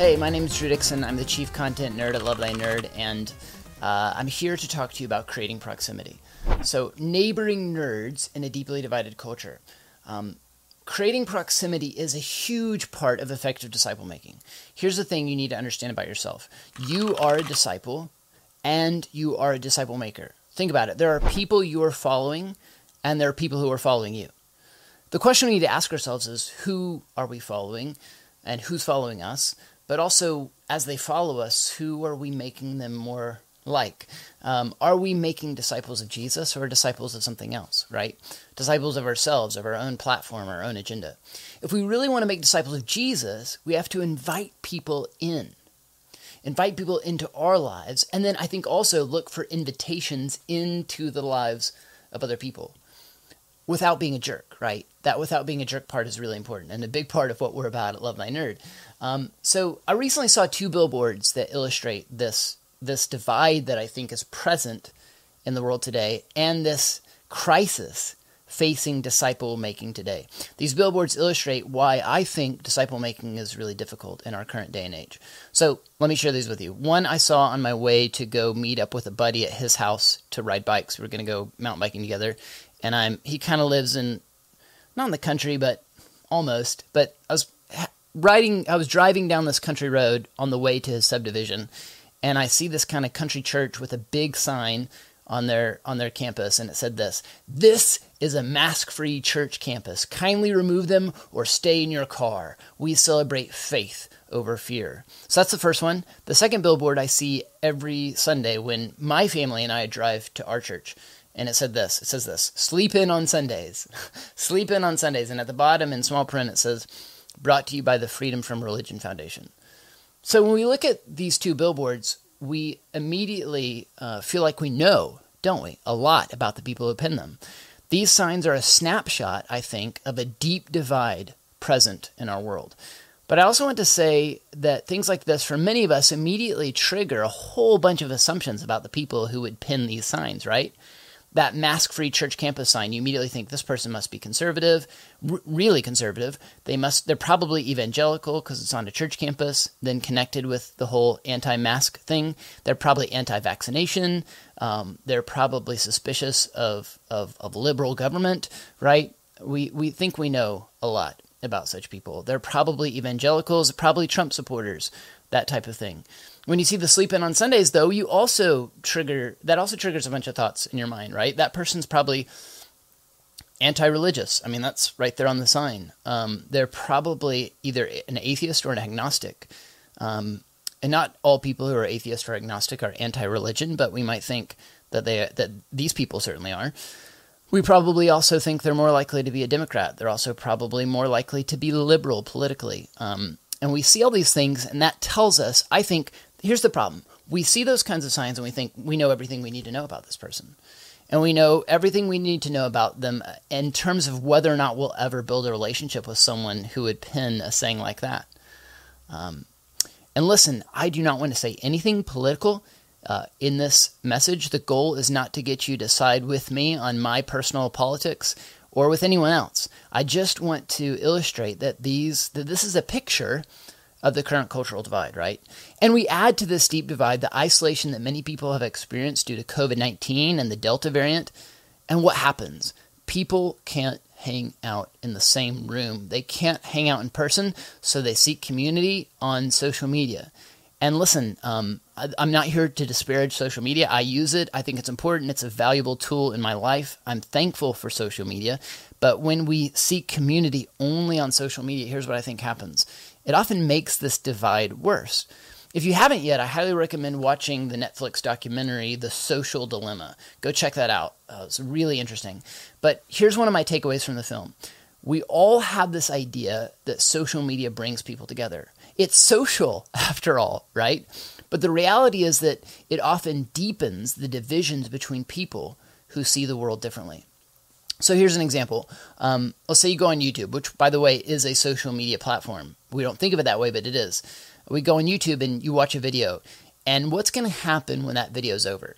Hey, my name is Drew Dixon. I'm the Chief Content Nerd at Love Thy Nerd, and I'm here to talk to you about creating proximity. So, neighboring nerds in a deeply divided culture. Creating proximity is a huge part of effective disciple making. Here's the thing you need to understand about yourself. You are a disciple, and you are a disciple maker. Think about it. There are people you are following, and there are people who are following you. The question we need to ask ourselves is, who are we following, and who's following us? But also, as they follow us, who are we making them more like? Are we making disciples of Jesus or disciples of something else, right? Disciples of ourselves, of our own platform, our own agenda. If we really want to make disciples of Jesus, we have to invite people in. Invite people into our lives, and then I think also look for invitations into the lives of other people without being a jerk, right? That without being a jerk part is really important and a big part of what we're about at Love Thy Nerd. So I recently saw 2 billboards that illustrate this divide that I think is present in the world today and this crisis facing disciple making today. These billboards illustrate why I think disciple making is really difficult in our current day and age. So let me share these with you. One I saw on my way to go meet up with a buddy at his house to ride bikes. We're going to go mountain biking together. And he kind of lives not in the country, but almost. But I was driving down this country road on the way to his subdivision, and I see this kind of country church with a big sign on their campus, and it said this: "This is a mask-free church campus. Kindly remove them or stay in your car. We celebrate faith over fear." So that's the first one. The second billboard I see every Sunday when my family and I drive to our church. And it says this, "Sleep in on Sundays." Sleep in on Sundays. And at the bottom in small print, it says, "Brought to you by the Freedom from Religion Foundation." So when we look at these 2 billboards, we immediately feel like we know, don't we, a lot about the people who pin them. These signs are a snapshot, I think, of a deep divide present in our world. But I also want to say that things like this, for many of us, immediately trigger a whole bunch of assumptions about the people who would pin these signs, right? That mask-free church campus sign, you immediately think this person must be conservative, really conservative. They're probably evangelical because it's on a church campus, then connected with the whole anti-mask thing. They're probably anti-vaccination. They're probably suspicious of liberal government, right? We think we know a lot about such people. They're probably evangelicals, probably Trump supporters, that type of thing. When you see the sleep in on Sundays, though, that also triggers a bunch of thoughts in your mind, right? That person's probably anti-religious. I mean, that's right there on the sign. They're probably either an atheist or an agnostic. And not all people who are atheist or agnostic are anti-religion, but we might think that these people certainly are. We probably also think they're more likely to be a Democrat. They're also probably more likely to be liberal politically. And we see all these things, and that tells us, I think, here's the problem. We see those kinds of signs and we think we know everything we need to know about this person. And we know everything we need to know about them in terms of whether or not we'll ever build a relationship with someone who would pin a saying like that. And listen, I do not want to say anything political in this message. The goal is not to get you to side with me on my personal politics or with anyone else. I just want to illustrate that this is a picture of the current cultural divide, right? And we add to this deep divide the isolation that many people have experienced due to COVID-19 and the Delta variant. And what happens? People can't hang out in the same room. They can't hang out in person, so they seek community on social media. And listen, I'm not here to disparage social media. I use it. I think it's important. It's a valuable tool in my life. I'm thankful for social media. But when we seek community only on social media, here's what I think happens. It often makes this divide worse. If you haven't yet, I highly recommend watching the Netflix documentary, The Social Dilemma. Go check that out. It's really interesting. But here's one of my takeaways from the film. We all have this idea that social media brings people together. It's social, after all, right? But the reality is that it often deepens the divisions between people who see the world differently. So here's an example. Let's say you go on YouTube, which, by the way, is a social media platform. We don't think of it that way, but it is. We go on YouTube and you watch a video. And what's going to happen when that video is over?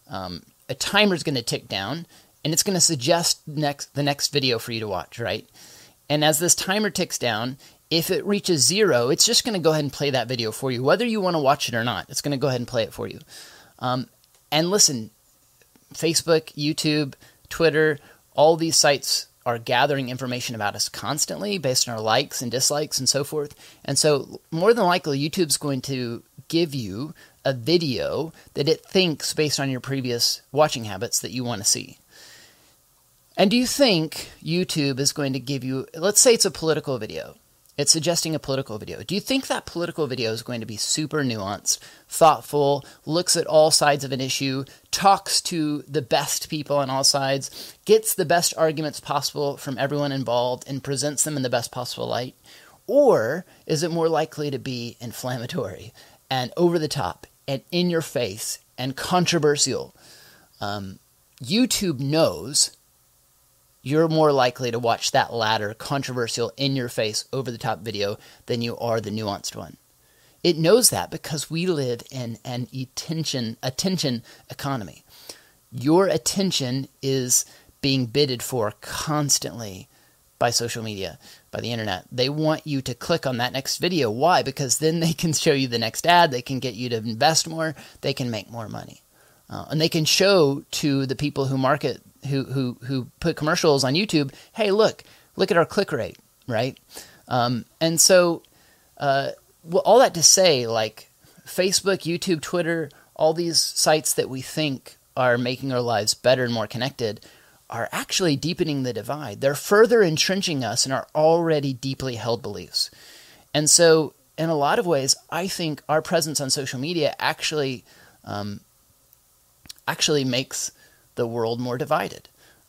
A timer is going to tick down, and it's going to suggest the next video for you to watch, right? And as this timer ticks down, If it reaches 0, it's just going to go ahead and play that video for you, whether you want to watch it or not. It's going to go ahead and play it for you. And listen, Facebook, YouTube, Twitter, all these sites are gathering information about us constantly based on our likes and dislikes and so forth. And so more than likely, YouTube's going to give you a video that it thinks based on your previous watching habits that you want to see. And do you think YouTube is going to give you, let's say it's a political video. It's suggesting a political video. Do you think that political video is going to be super nuanced, thoughtful, looks at all sides of an issue, talks to the best people on all sides, gets the best arguments possible from everyone involved, and presents them in the best possible light? Or is it more likely to be inflammatory and over the top and in your face and controversial? YouTube knows you're more likely to watch that latter, controversial, in-your-face, over-the-top video than you are the nuanced one. It knows that because we live in an attention economy. Your attention is being bidded for constantly by social media, by the internet. They want you to click on that next video. Why? Because then they can show you the next ad, they can get you to invest more, they can make more money. And they can show to the people who market, who put commercials on YouTube, hey, look at our click rate, right? And so, all that to say, like Facebook, YouTube, Twitter, all these sites that we think are making our lives better and more connected are actually deepening the divide. They're further entrenching us in our already deeply held beliefs. And so, in a lot of ways, I think our presence on social media actually makes the world more divided.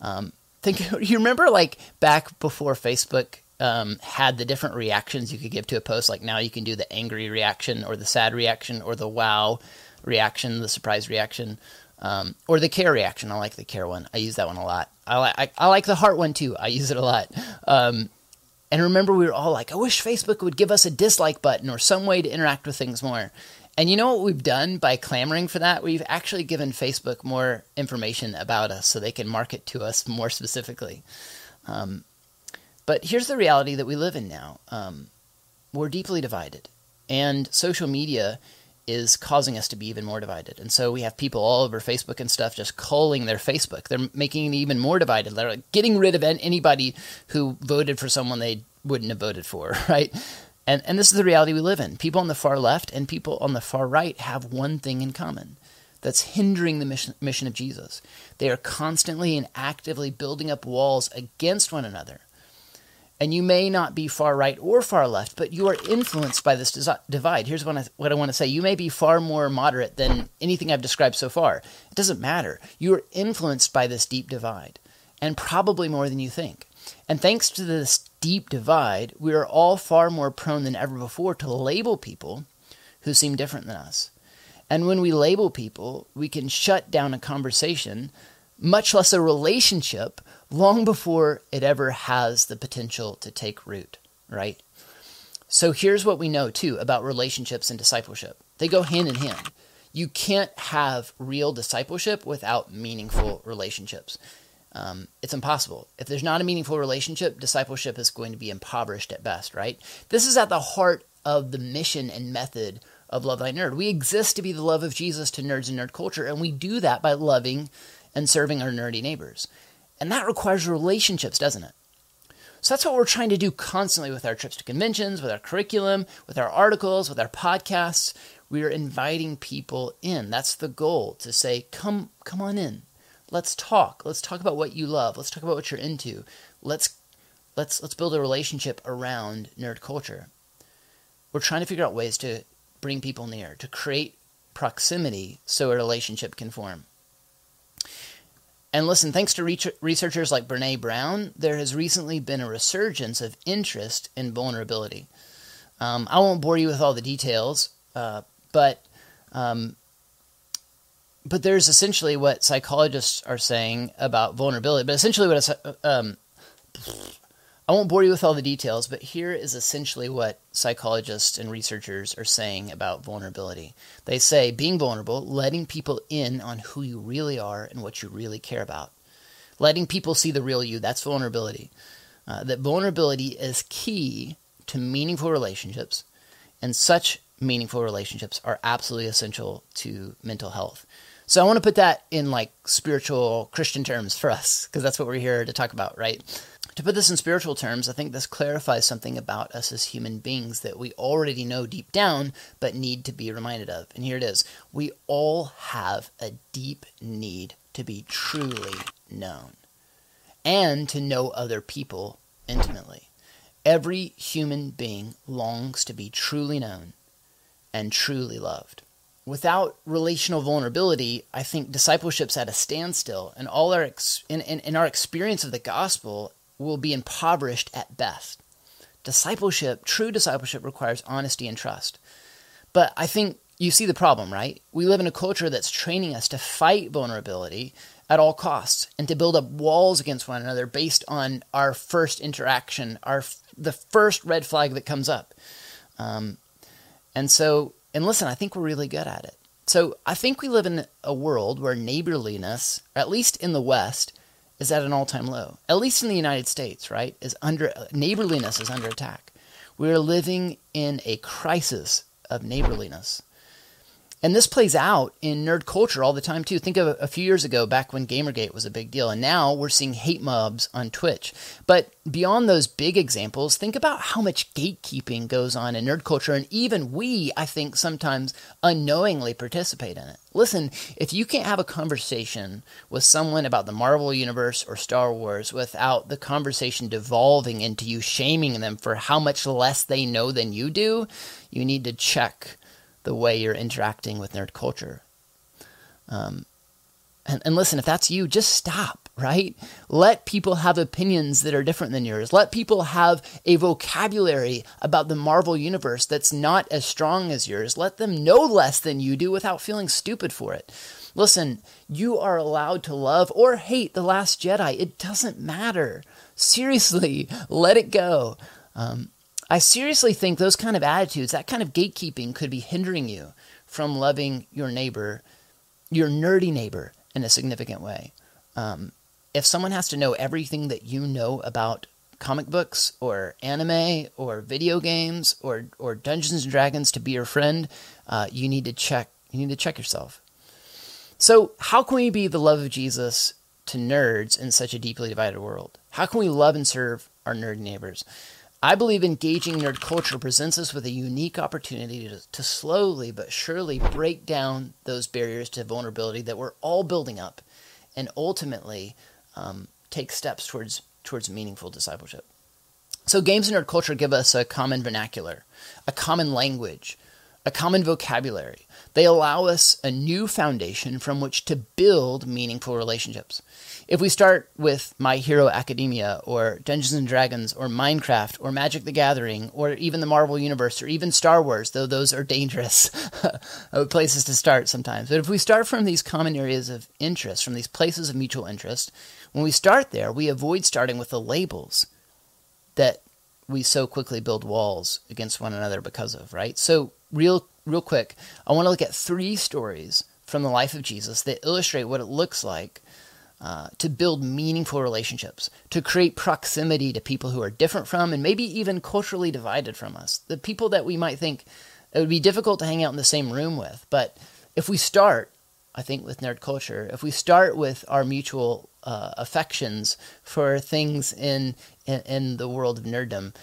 You remember like back before Facebook had the different reactions you could give to a post? Like now you can do the angry reaction or the sad reaction or the wow reaction, the surprise reaction, or the care reaction. I like the care one. I use that one a lot. I like the heart one too. I use it a lot. And remember we were all like, I wish Facebook would give us a dislike button or some way to interact with things more. And you know what we've done by clamoring for that? We've actually given Facebook more information about us so they can market to us more specifically. But here's the reality that we live in now. We're deeply divided, and social media is causing us to be even more divided. And so we have people all over Facebook and stuff just culling their Facebook. They're making it even more divided. They're like getting rid of anybody who voted for someone they wouldn't have voted for, right? And this is the reality we live in. People on the far left and people on the far right have one thing in common that's hindering the mission of Jesus. They are constantly and actively building up walls against one another. And you may not be far right or far left, but you are influenced by this divide. Here's what I want to say. You may be far more moderate than anything I've described so far. It doesn't matter. You are influenced by this deep divide, and probably more than you think. And thanks to this deep divide, we are all far more prone than ever before to label people who seem different than us. And when we label people, we can shut down a conversation, much less a relationship, long before it ever has the potential to take root, right? So here's what we know, too, about relationships and discipleship. They go hand in hand. You can't have real discipleship without meaningful relationships. It's impossible. If there's not a meaningful relationship, discipleship is going to be impoverished at best, right? This is at the heart of the mission and method of Love Thy Nerd. We exist to be the love of Jesus to nerds and nerd culture, and we do that by loving and serving our nerdy neighbors. And that requires relationships, doesn't it? So that's what we're trying to do constantly with our trips to conventions, with our curriculum, with our articles, with our podcasts. We are inviting people in. That's the goal, to say, come on in. Let's talk. Let's talk about what you love. Let's talk about what you're into. Let's build a relationship around nerd culture. We're trying to figure out ways to bring people near, to create proximity so a relationship can form. And listen, thanks to researchers like Brene Brown, there has recently been a resurgence of interest in vulnerability. I won't bore you with all the details, but there's essentially what psychologists are saying about vulnerability. But essentially I won't bore you with all the details, but here is essentially what psychologists and researchers are saying about vulnerability. They say being vulnerable, letting people in on who you really are and what you really care about. Letting people see the real you, that's vulnerability. That vulnerability is key to meaningful relationships, and such meaningful relationships are absolutely essential to mental health. So I want to put that in like spiritual Christian terms for us, because that's what we're here to talk about, right? To put this in spiritual terms, I think this clarifies something about us as human beings that we already know deep down, but need to be reminded of. And here it is. We all have a deep need to be truly known and to know other people intimately. Every human being longs to be truly known and truly loved. Without relational vulnerability, I think discipleship's at a standstill, and all our in our experience of the gospel will be impoverished at best. True discipleship requires honesty and trust. But I think you see the problem, right? We live in a culture that's training us to fight vulnerability at all costs and to build up walls against one another based on our first interaction, the first red flag that comes up. And listen, I think we're really good at it. So I think we live in a world where neighborliness, at least in the West, is at an all-time low. At least in the United States, right? Neighborliness is under attack. We're living in a crisis of neighborliness. And this plays out in nerd culture all the time too. Think of a few years ago, back when Gamergate was a big deal, and now we're seeing hate mobs on Twitch. But beyond those big examples, think about how much gatekeeping goes on in nerd culture, and even we, I think, sometimes unknowingly participate in it. Listen, if you can't have a conversation with someone about the Marvel Universe or Star Wars without the conversation devolving into you shaming them for how much less they know than you do, you need to check the way you're interacting with nerd culture. And listen, if that's you, just stop, right? Let people have opinions that are different than yours. Let people have a vocabulary about the Marvel Universe that's not as strong as yours. Let them know less than you do without feeling stupid for it. Listen, you are allowed to love or hate The Last Jedi. It doesn't matter. Seriously, let it go. I seriously think those kind of attitudes, that kind of gatekeeping could be hindering you from loving your neighbor, your nerdy neighbor, in a significant way. If someone has to know everything that you know about comic books or anime or video games or Dungeons and Dragons to be your friend, you need to check yourself. So how can we be the love of Jesus to nerds in such a deeply divided world? How can we love and serve our nerdy neighbors? I believe engaging nerd culture presents us with a unique opportunity to slowly but surely break down those barriers to vulnerability that we're all building up, and ultimately take steps towards meaningful discipleship. So games and nerd culture give us a common vernacular, a common language, a common vocabulary. They allow us a new foundation from which to build meaningful relationships. If we start with My Hero Academia or Dungeons and Dragons or Minecraft or Magic the Gathering or even the Marvel Universe or even Star Wars, though those are dangerous places to start sometimes. But if we start from these common areas of interest, from these places of mutual interest, when we start there, we avoid starting with the labels that we so quickly build walls against one another because of, right? So real quick, I want to look at 3 stories from the life of Jesus that illustrate what it looks like to build meaningful relationships, to create proximity to people who are different from and maybe even culturally divided from us, the people that we might think it would be difficult to hang out in the same room with. But if we start, I think, with nerd culture, if we start with our mutual affections for things in the world of nerddom,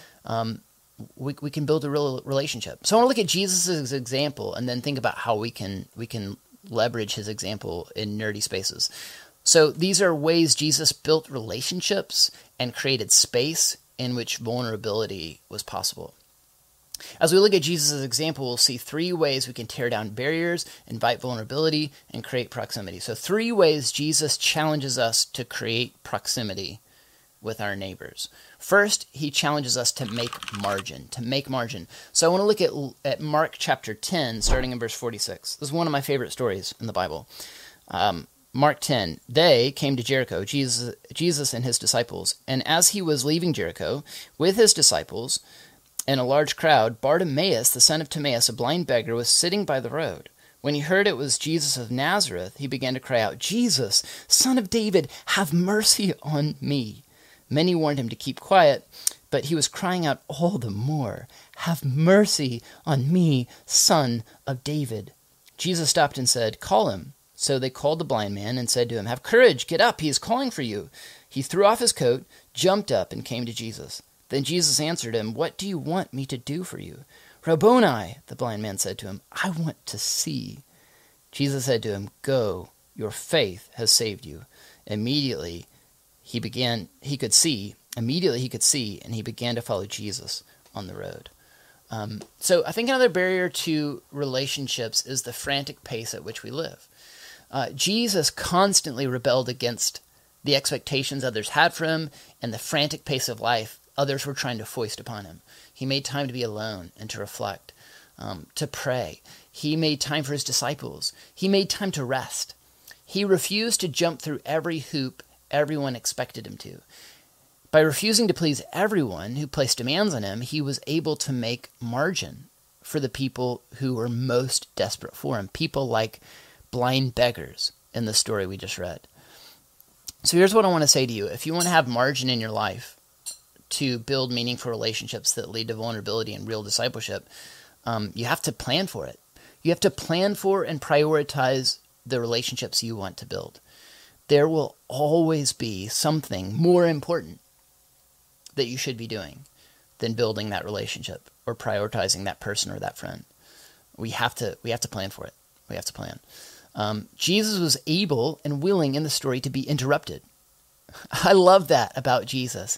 we can build a real relationship. So I want to look at Jesus' example and then think about how we can leverage his example in nerdy spaces. So these are ways Jesus built relationships and created space in which vulnerability was possible. As we look at Jesus' example, we'll see 3 ways we can tear down barriers, invite vulnerability, and create proximity. So 3 ways Jesus challenges us to create proximity with our neighbors. First, he challenges us to make margin. So I want to look at Mark chapter 10, starting in verse 46. This is one of my favorite stories in the Bible. Mark 10, they came to Jericho, Jesus and his disciples. And as he was leaving Jericho with his disciples and a large crowd, Bartimaeus, the son of Timaeus, a blind beggar, was sitting by the road. When he heard it was Jesus of Nazareth, he began to cry out, "Jesus, Son of David, have mercy on me." Many warned him to keep quiet, but he was crying out all the more, "Have mercy on me, son of David." Jesus stopped and said, "Call him." So they called the blind man and said to him, "Have courage, get up, he is calling for you." He threw off his coat, jumped up, and came to Jesus. Then Jesus answered him, "What do you want me to do for you?" "Rabboni," the blind man said to him, "I want to see." Jesus said to him, "Go, your faith has saved you." Immediately he could see, and he began to follow Jesus on the road. So I think another barrier to relationships is the frantic pace at which we live. Jesus constantly rebelled against the expectations others had for him and the frantic pace of life others were trying to foist upon him. He made time to be alone and to reflect, to pray. He made time for his disciples. He made time to rest. He refused to jump through every hoop everyone expected him to. By refusing to please everyone who placed demands on him, he was able to make margin for the people who were most desperate for him, people like blind beggars in the story we just read. So here's what I want to say to you. If you want to have margin in your life to build meaningful relationships that lead to vulnerability and real discipleship, you have to plan for it. You have to plan for and prioritize the relationships you want to build. There will always be something more important that you should be doing than building that relationship or prioritizing that person or that friend. We have to plan for it. We have to plan. Jesus was able and willing in the story to be interrupted. I love that about Jesus.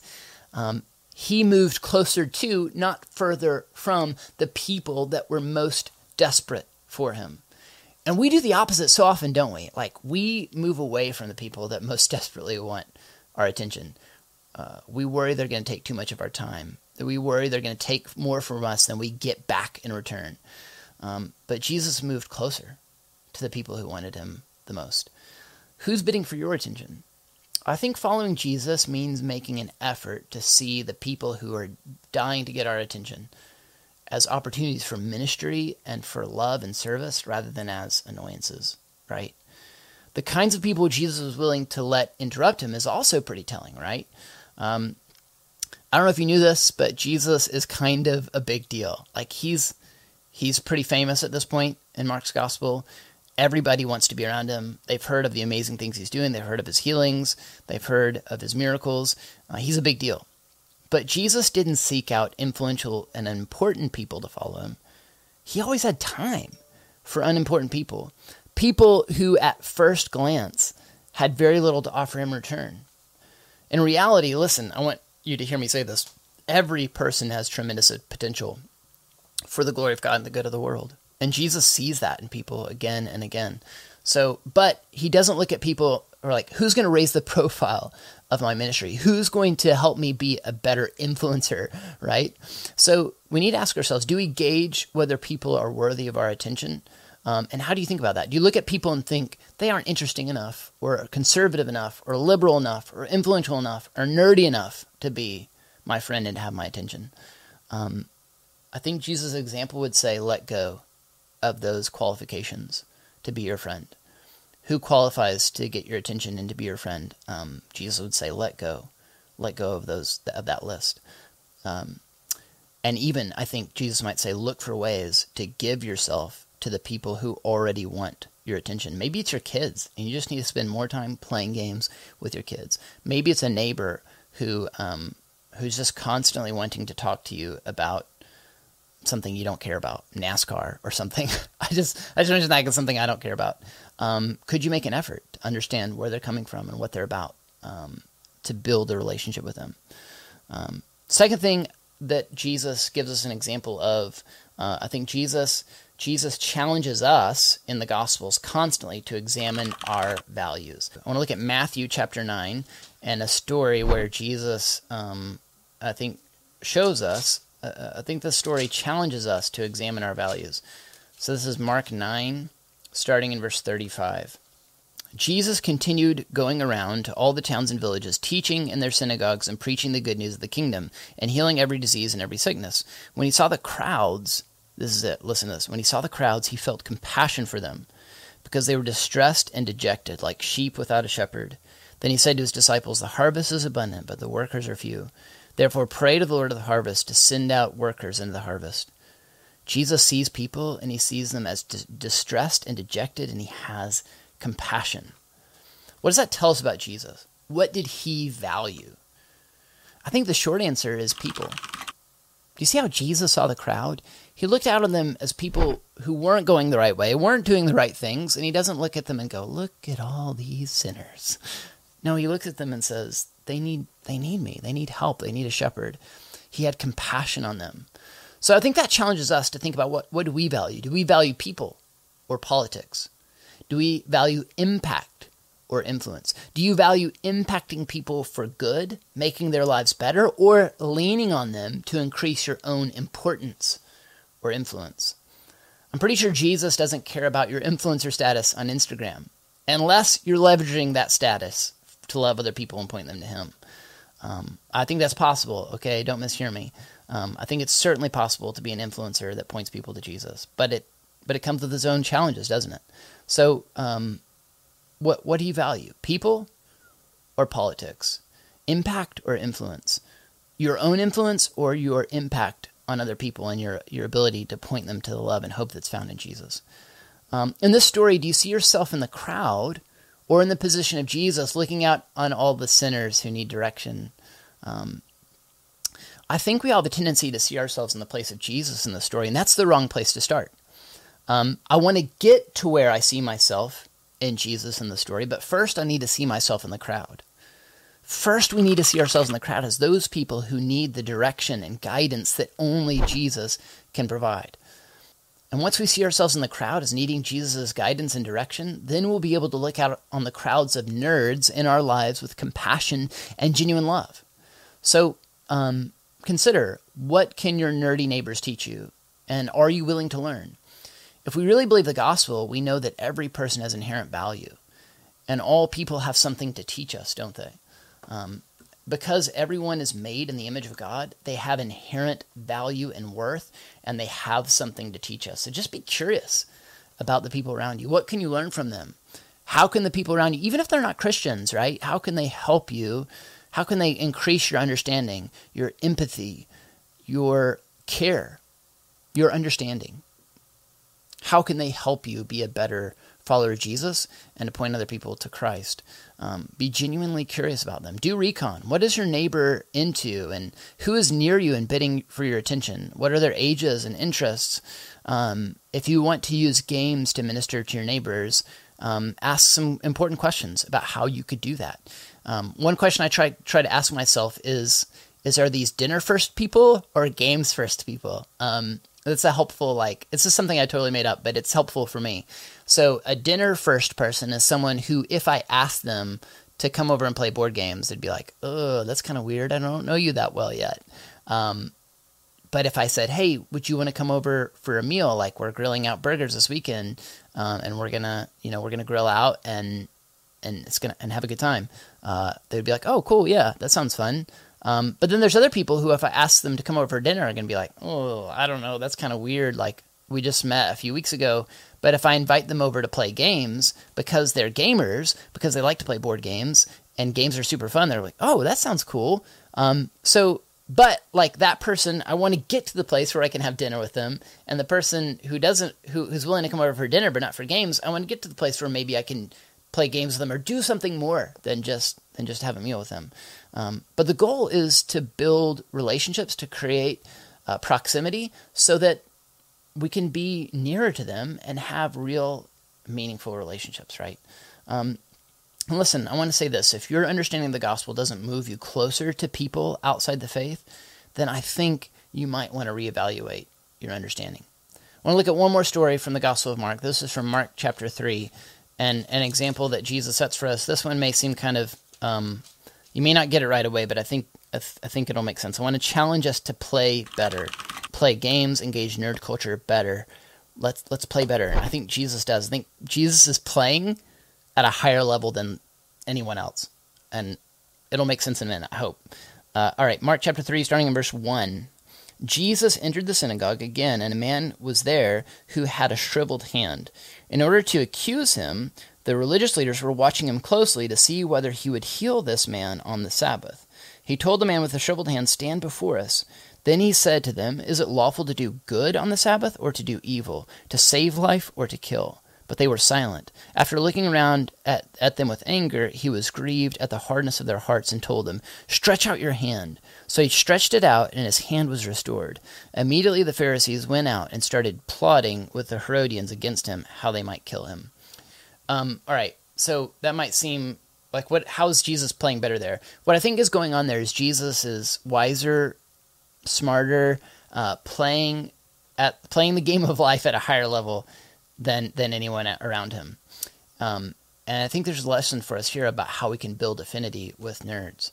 He moved closer to, not further from, the people that were most desperate for him. And we do the opposite so often, don't we? Like, we move away from the people that most desperately want our attention. We worry they're going to take too much of our time. We worry they're going to take more from us than we get back in return. But Jesus moved closer to the people who wanted him the most. Who's bidding for your attention? I think following Jesus means making an effort to see the people who are dying to get our attention as opportunities for ministry and for love and service rather than as annoyances, right? The kinds of people Jesus was willing to let interrupt him is also pretty telling, right? I don't know if you knew this, but Jesus is kind of a big deal. Like, he's pretty famous at this point in Mark's gospel. Everybody wants to be around him. They've heard of the amazing things he's doing. They've heard of his healings. They've heard of his miracles. He's a big deal. But Jesus didn't seek out influential and important people to follow him. He always had time for unimportant people, people who at first glance had very little to offer him in return. In reality, listen, I want you to hear me say this. Every person has tremendous potential for the glory of God and the good of the world. And Jesus sees that in people again and again. So, but he doesn't look at people who are like, who's going to raise the profile of my ministry? Who's going to help me be a better influencer, right? So we need to ask ourselves, do we gauge whether people are worthy of our attention? And how do you think about that? Do you look at people and think they aren't interesting enough or conservative enough or liberal enough or influential enough or nerdy enough to be my friend and to have my attention? I think Jesus' example would say, let go of those qualifications to be your friend. Who qualifies to get your attention and to be your friend? Jesus would say, let go of that list. And even, I think Jesus might say, look for ways to give yourself to the people who already want your attention. Maybe it's your kids, and you just need to spend more time playing games with your kids. Maybe it's a neighbor who's just constantly wanting to talk to you about something you don't care about, NASCAR or something. I just mentioned that as something I don't care about. Could you make an effort to understand where they're coming from and what they're about, to build a relationship with them? Second thing that Jesus gives us an example of, I think Jesus challenges us in the Gospels constantly to examine our values. I want to look at Matthew chapter 9 and a story where Jesus, I think, shows us, I think the story challenges us to examine our values. So this is Mark 9, starting in verse 35. Jesus continued going around to all the towns and villages, teaching in their synagogues and preaching the good news of the kingdom, and healing every disease and every sickness. When he saw the crowds, this is it, listen to this. When he saw the crowds, he felt compassion for them, because they were distressed and dejected, like sheep without a shepherd. Then he said to his disciples, the harvest is abundant, but the workers are few. Therefore, pray to the Lord of the harvest to send out workers into the harvest. Jesus sees people, and he sees them as distressed and dejected, and he has compassion. What does that tell us about Jesus? What did he value? I think the short answer is people. Do you see how Jesus saw the crowd? He looked out on them as people who weren't going the right way, weren't doing the right things, and he doesn't look at them and go, look at all these sinners. No, he looks at them and says, they need me. They need help. They need a shepherd. He had compassion on them. So I think that challenges us to think about what do we value? Do we value people or politics? Do we value impact or influence? Do you value impacting people for good, making their lives better, or leaning on them to increase your own importance or influence? I'm pretty sure Jesus doesn't care about your influencer status on Instagram, unless you're leveraging that status to love other people and point them to him. I think that's possible, okay? Don't mishear me. I think it's certainly possible to be an influencer that points people to Jesus, but it comes with its own challenges, doesn't it? So what do you value? People or politics? Impact or influence? Your own influence or your impact on other people and your ability to point them to the love and hope that's found in Jesus? In this story, do you see yourself in the crowd or in the position of Jesus looking out on all the sinners who need direction? I think we all have a tendency to see ourselves in the place of Jesus in the story, and that's the wrong place to start. I want to get to where I see myself in Jesus in the story, but first I need to see myself in the crowd. First, we need to see ourselves in the crowd as those people who need the direction and guidance that only Jesus can provide. And once we see ourselves in the crowd as needing Jesus' guidance and direction, then we'll be able to look out on the crowds of nerds in our lives with compassion and genuine love. So consider, what can your nerdy neighbors teach you? And are you willing to learn? If we really believe the gospel, we know that every person has inherent value. And all people have something to teach us, don't they? Because everyone is made in the image of God, they have inherent value and worth, and they have something to teach us. So just be curious about the people around you. What can you learn from them? How can the people around you, even if they're not Christians, right? How can they help you? How can they increase your understanding, your empathy, your care, your understanding? How can they help you be a better follower of Jesus and to point other people to Christ? Be genuinely curious about them. Do recon. What is your neighbor into, and who is near you and bidding for your attention? What are their ages and interests? If you want to use games to minister to your neighbors, ask some important questions about how you could do that. One question I try to ask myself is are these dinner first people or games first people? It's a helpful, it's just something I totally made up, but it's helpful for me. So a dinner first person is someone who, if I asked them to come over and play board games, they'd be like, oh, that's kind of weird. I don't know you that well yet. But if I said, hey, would you want to come over for a meal? Like, we're grilling out burgers this weekend, and we're gonna grill out and have a good time. They'd be like, oh, cool. Yeah, that sounds fun. But then there's other people who, if I ask them to come over for dinner, are going to be like, oh, I don't know, that's kind of weird. Like, we just met a few weeks ago. But if I invite them over to play games because they're gamers, because they like to play board games, and games are super fun, they're like, oh, that sounds cool. But that person, I want to get to the place where I can have dinner with them. And the person who's willing to come over for dinner but not for games, I want to get to the place where maybe I can play games with them or do something more than just have a meal with them. But the goal is to build relationships, to create proximity so that we can be nearer to them and have real meaningful relationships, right? And listen, I want to say this. If your understanding of the gospel doesn't move you closer to people outside the faith, then I think you might want to reevaluate your understanding. I want to look at one more story from the Gospel of Mark. This is from Mark chapter 3, and an example that Jesus sets for us. This one may seem kind of, you may not get it right away, but I think it'll make sense. I want to challenge us to play better, play games, engage nerd culture better. Let's play better. And I think Jesus does. I think Jesus is playing at a higher level than anyone else. And it'll make sense in a minute, I hope. All right, Mark chapter 3, starting in verse 1. Jesus entered the synagogue again, and a man was there who had a shriveled hand. In order to accuse him, the religious leaders were watching him closely to see whether he would heal this man on the Sabbath. He told the man with the shriveled hand, "Stand before us." Then he said to them, "Is it lawful to do good on the Sabbath or to do evil, to save life or to kill?" But they were silent. After looking around at them with anger, he was grieved at the hardness of their hearts and told them, "Stretch out your hand." So he stretched it out, and his hand was restored. Immediately the Pharisees went out and started plotting with the Herodians against him, how they might kill him. All right, so that might seem like, how is Jesus playing better there? What I think is going on there is Jesus is wiser, smarter, playing the game of life at a higher level than anyone around him. And I think there's a lesson for us here about how we can build affinity with nerds.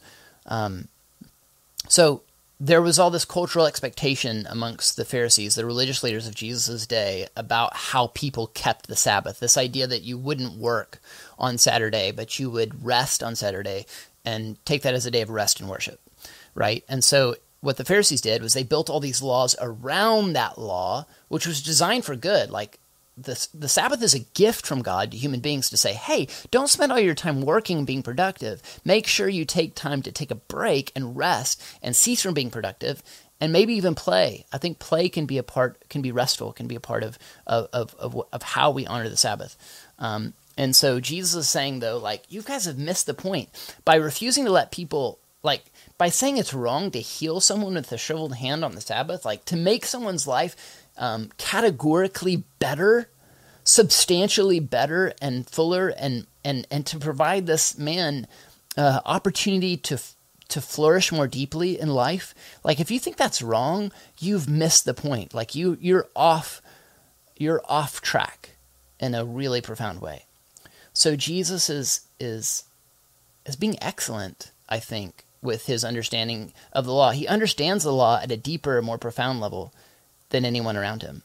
So there was all this cultural expectation amongst the Pharisees, the religious leaders of Jesus' day, about how people kept the Sabbath. This idea that you wouldn't work on Saturday, but you would rest on Saturday and take that as a day of rest and worship, right? And so what the Pharisees did was they built all these laws around that law, which was designed for good. Like, the Sabbath is a gift from God to human beings to say, hey, don't spend all your time working and being productive. Make sure you take time to take a break and rest and cease from being productive, and maybe even play. I think play can be restful, can be a part of how we honor the Sabbath. And so Jesus is saying, though, like, you guys have missed the point. By refusing to let people, like, by saying it's wrong to heal someone with a shriveled hand on the Sabbath, like, to make someone's life categorically better, substantially better and fuller, and to provide this man opportunity to flourish more deeply in life. Like, if you think that's wrong, you've missed the point. Like, you're off track in a really profound way. So Jesus is being excellent, I think, with his understanding of the law. He understands the law at a deeper, more profound level than anyone around him.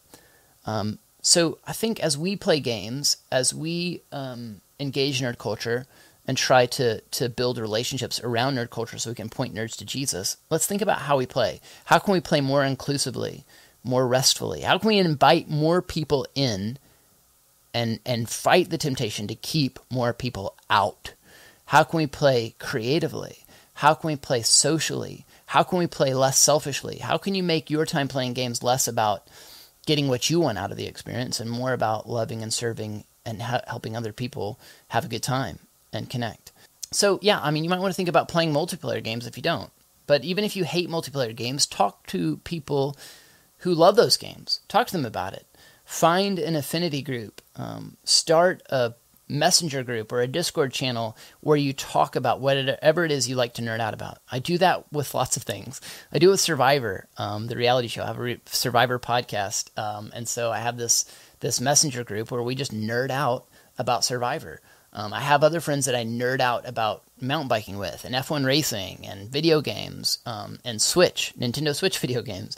So I think as we play games, as we engage nerd culture and try to build relationships around nerd culture so we can point nerds to Jesus, let's think about how we play. How can we play more inclusively, more restfully? How can we invite more people in and fight the temptation to keep more people out? How can we play creatively? How can we play socially? How can we play less selfishly? How can you make your time playing games less about getting what you want out of the experience and more about loving and serving and helping other people have a good time and connect? So yeah, I mean, you might want to think about playing multiplayer games if you don't. But even if you hate multiplayer games, talk to people who love those games. Talk to them about it. Find an affinity group. Start a Messenger group or a Discord channel where you talk about whatever it is you like to nerd out about. I do that with lots of things. I do it with Survivor, the reality show. I have a Survivor podcast, and so I have this Messenger group where we just nerd out about Survivor. I have other friends that I nerd out about mountain biking with, and F1 racing, and video games, and Nintendo Switch video games.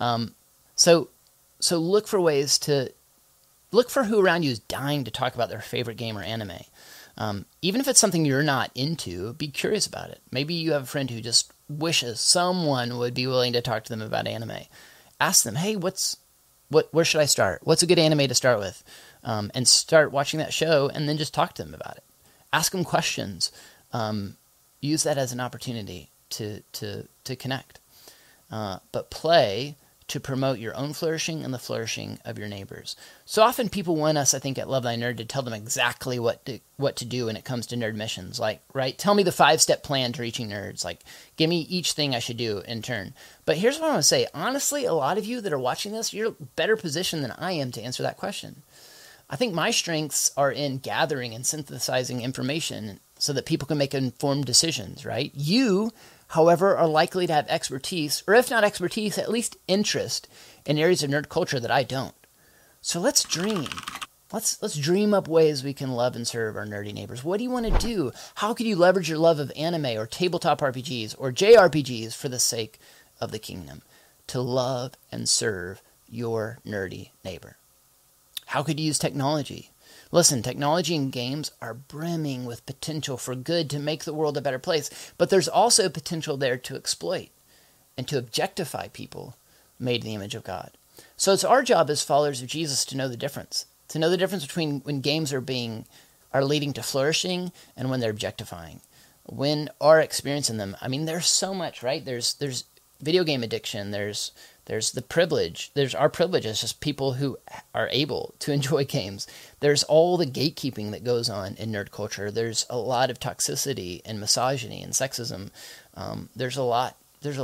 So look for ways to look for who around you is dying to talk about their favorite game or anime. Even if it's something you're not into, be curious about it. Maybe you have a friend who just wishes someone would be willing to talk to them about anime. Ask them, hey, where should I start? What's a good anime to start with? And start watching that show, and then just talk to them about it. Ask them questions. Use that as an opportunity to connect. But play to promote your own flourishing and the flourishing of your neighbors. So often people want us, I think, at Love Thy Nerd to tell them exactly what to do when it comes to nerd missions. Like, right, tell me the 5-step plan to reaching nerds. Like, give me each thing I should do in turn. But here's what I want to say. Honestly, a lot of you that are watching this, you're better positioned than I am to answer that question. I think my strengths are in gathering and synthesizing information so that people can make informed decisions, right? You, however, are likely to have expertise, or if not expertise, at least interest in areas of nerd culture that I don't. So let's dream. Let's dream up ways we can love and serve our nerdy neighbors. What do you want to do? How could you leverage your love of anime or tabletop RPGs or JRPGs for the sake of the kingdom to love and serve your nerdy neighbor? How could you use technology? Listen, technology and games are brimming with potential for good to make the world a better place, but there's also potential there to exploit and to objectify people made in the image of God. So it's our job as followers of Jesus to know the difference between when games are leading to flourishing and when they're objectifying. when are experiencing them. I mean, there's so much, right? There's video game addiction. There's the privilege. There's our privilege as just people who are able to enjoy games. There's all the gatekeeping that goes on in nerd culture. There's a lot of toxicity and misogyny and sexism. There's a lot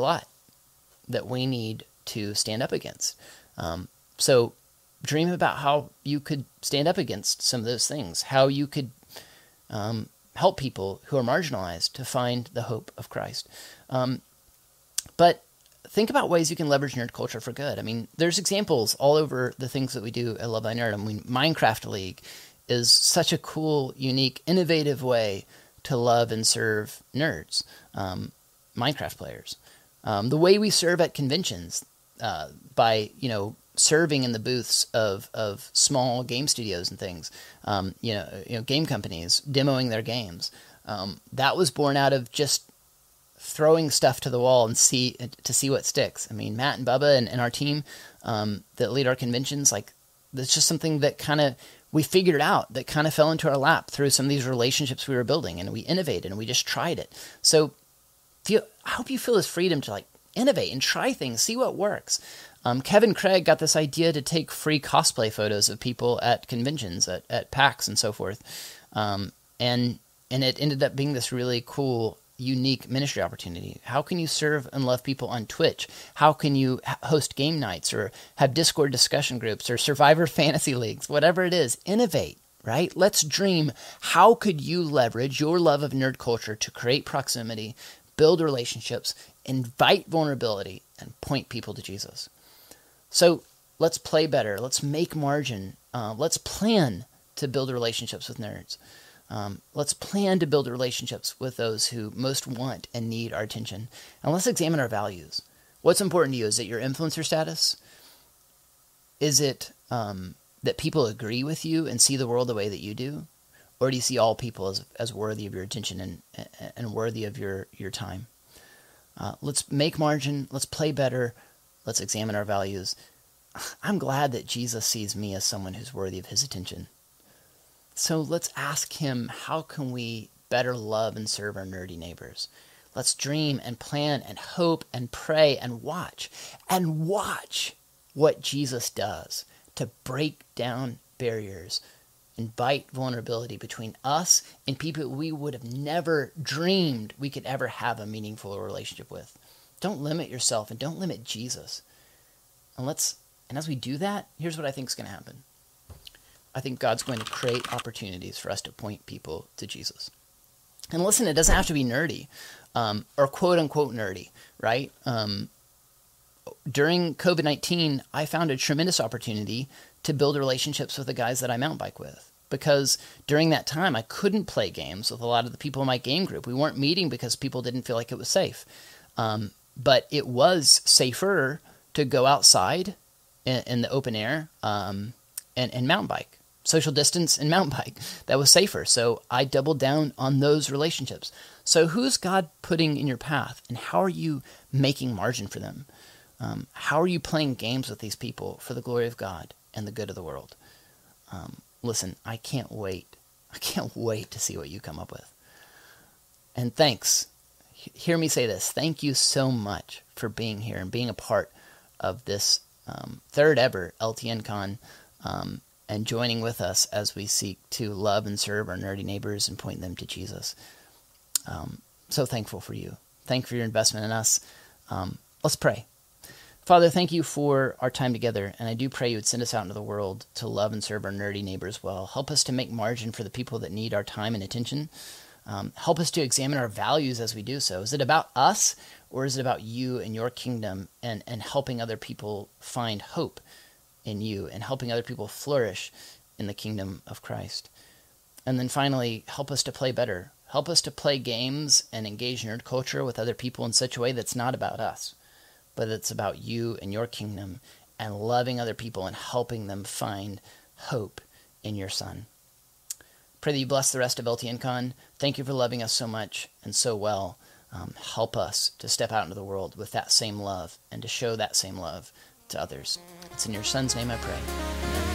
that we need to stand up against. So dream about how you could stand up against some of those things, how you could help people who are marginalized to find the hope of Christ. But think about ways you can leverage nerd culture for good. I mean, there's examples all over the things that we do at Love Thy Nerd. I mean, Minecraft League is such a cool, unique, innovative way to love and serve nerds, Minecraft players. The way we serve at conventions by, serving in the booths of small game studios and things, game companies demoing their games. That was born out of just throwing stuff to the wall and see what sticks. I mean, Matt and Bubba and our team that lead our conventions, like, that's just something that we figured out, that kind of fell into our lap through some of these relationships we were building, and we innovated and we just tried it. So I hope you feel this freedom to innovate and try things, see what works. Kevin Craig got this idea to take free cosplay photos of people at conventions, at PAX and so forth. And it ended up being this really cool, unique ministry opportunity. How can you serve and love people on Twitch? How can you host game nights or have Discord discussion groups or Survivor fantasy leagues? Whatever it is, innovate, right? Let's dream. How could you leverage your love of nerd culture to create proximity, build relationships, invite vulnerability, and point people to Jesus? So let's play better. Let's make margin. Let's plan to build relationships with nerds. Let's plan to build relationships with those who most want and need our attention. And let's examine our values. What's important to you? Is it your influencer status? Is it that people agree with you and see the world the way that you do? Or do you see all people as worthy of your attention and worthy of your time? Let's make margin. Let's play better. Let's examine our values. I'm glad that Jesus sees me as someone who's worthy of his attention. So let's ask him, how can we better love and serve our nerdy neighbors? Let's dream and plan and hope and pray and watch what Jesus does to break down barriers, invite vulnerability between us and people we would have never dreamed we could ever have a meaningful relationship with. Don't limit yourself and don't limit Jesus. And as we do that, here's what I think is going to happen. I think God's going to create opportunities for us to point people to Jesus. And listen, it doesn't have to be nerdy, or quote unquote nerdy, right? During COVID-19, I found a tremendous opportunity to build relationships with the guys that I mountain bike with. Because during that time, I couldn't play games with a lot of the people in my game group. We weren't meeting because people didn't feel like it was safe. But it was safer to go outside in the open air and mountain bike. Social distance and mountain bike. That was safer. So I doubled down on those relationships. So who's God putting in your path? And how are you making margin for them? How are you playing games with these people for the glory of God and the good of the world? Listen, I can't wait. I can't wait to see what you come up with. And thanks. Hear me say this. Thank you so much for being here and being a part of this third ever LTNCon and joining with us as we seek to love and serve our nerdy neighbors and point them to Jesus. So thankful for you. Thank you for your investment in us. Let's pray. Father, thank you for our time together, and I do pray you would send us out into the world to love and serve our nerdy neighbors well. Help us to make margin for the people that need our time and attention. Help us to examine our values as we do so. Is it about us, or is it about you and your kingdom and helping other people find hope in you and helping other people flourish in the kingdom of Christ? And then finally, help us to play better. Help us to play games and engage nerd culture with other people in such a way that's not about us, but it's about you and your kingdom and loving other people and helping them find hope in your Son. Pray that you bless the rest of LTNCon. Thank you for loving us so much and so well. Help us to step out into the world with that same love and to show that same love to others. It's in your Son's name I pray. Amen.